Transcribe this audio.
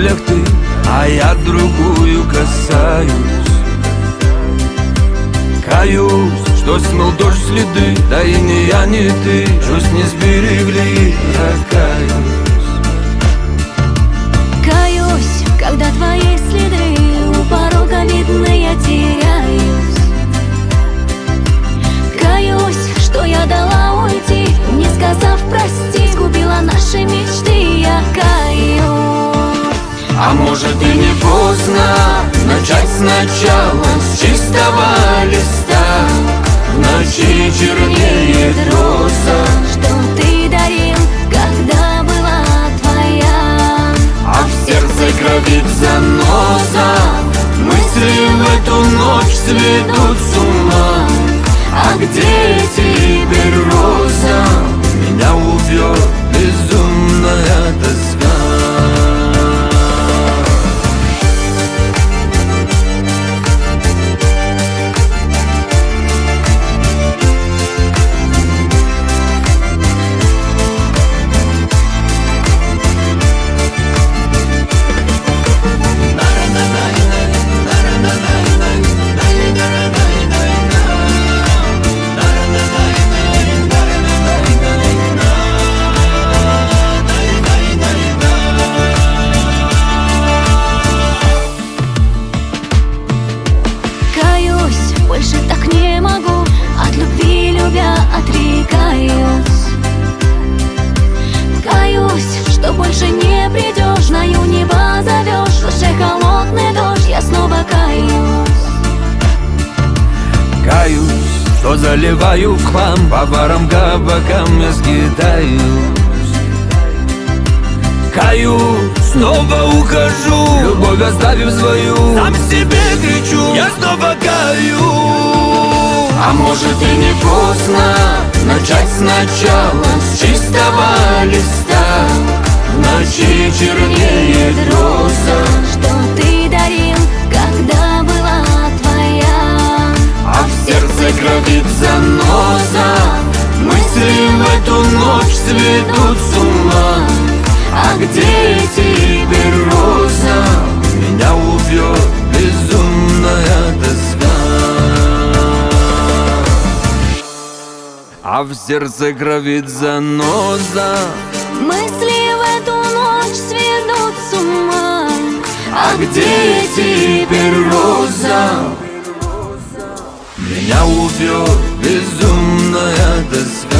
мыслях ты, а я другую касаюсь. Каюсь, что смыл дождь следы, да и не я, не ты чувств не сберегли, я каюсь. Каюсь, когда твои следы у порога видны, я теряюсь. Каюсь, что я дала уйти, не сказав прости, сгубила наши мечты, я каюсь. А может и не поздно начать сначала с чистого листа. В ночи чернеет роза, что ты дарил, когда была твоя, а в сердце кровит заноза. Мысли в эту ночь сведут с ума. А где теперь роза? Меня убьет безумная тоска. Больше так не могу, от любви любя отрекаюсь. Каюсь, что больше не придешь, знаю, небо зовешь, в душе холодный дождь, я снова каюсь. Каюсь, что заливаю в хлам, по барам, кабакам я скитаюсь. Каюсь, снова ухожу, любовь оставив свою, сам себе кричу, я снова каюсь. А может и не поздно начать сначала с чистого листа. В ночи чернеет роза, что ты дарил, когда была твоя, а в сердце кровит заноза. Мысли в эту ночь сведут с ума. А где теперь роза? Меня убьет безумная тоска. А в сердце кровит заноза. мысли в эту ночь сведут с ума. А где теперь роза? Меня убьет безумная тоска.